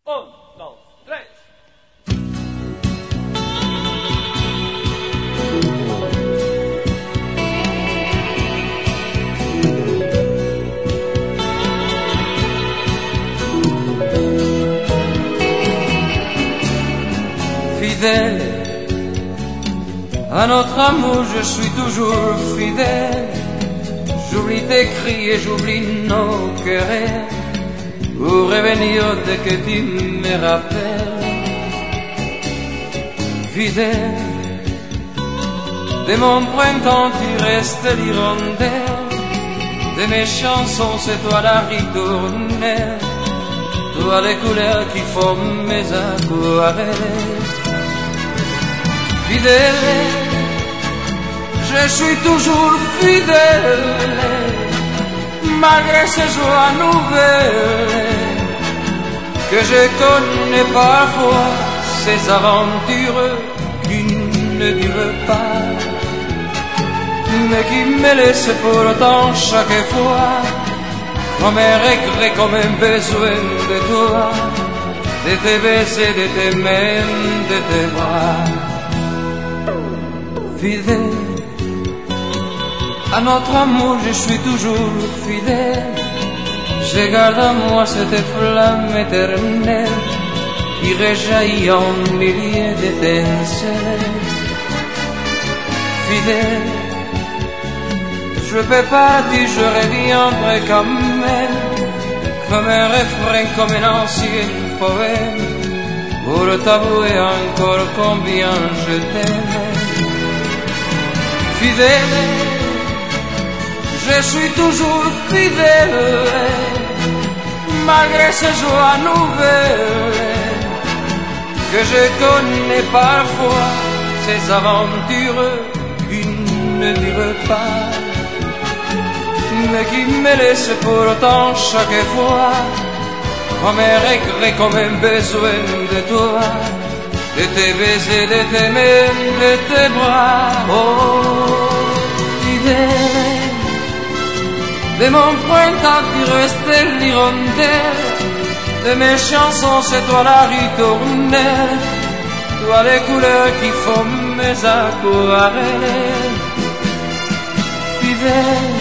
Un, dos, tres. Fidèle à notre amour, je suis toujours fidèle. J'oublie tes cris et j'oublie nos querelles pour revenir dès que tu me rappelles. Fidèle de mon printemps, tu restes l'hirondelle. De mes chansons, c'est toi la ritournelle. Toi les couleurs qui font mes aquarelles. Fidèle, je suis toujours fidèle, malgré ces joies nouvelles que je connais parfois, ces aventures qui ne durent pas, mais qui me laissent pourtant chaque fois comme un regret, comme un besoin de toi, de tes baisers, de tes mains, de tes bras. Fidèle à notre amour, je suis toujours fidèle. Je garde en moi cette flamme éternelle qui rejaillit en milliers d'étincelles. Fidèle, je peux partir, je reviendrai quand même, comme un refrain, comme un ancien poème, pour t'avouer encore combien je t'aime. Fidèle, je suis toujours fidèle, malgré ces joies nouvelles que je connais parfois, ces aventures qui ne durent pas, mais qui me laissent pourtant chaque fois comme un regret, comme un besoin de toi, de tes baisers, de tes mains, de tes bras. Oh, fidèle, de mon printemps tu restes l'hirondelle. De mes chansons, c'est toi la ritournelle. Toi les couleurs qui font mes aquarelles. Fidèle,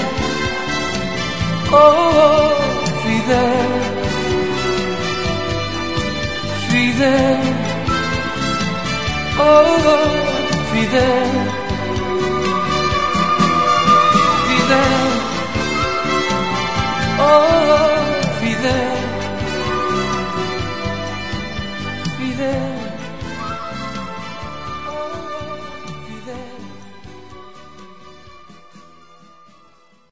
oh, fidèle, fidèle, oh, fidèle, fidèle, oh, fidèle, fidèle.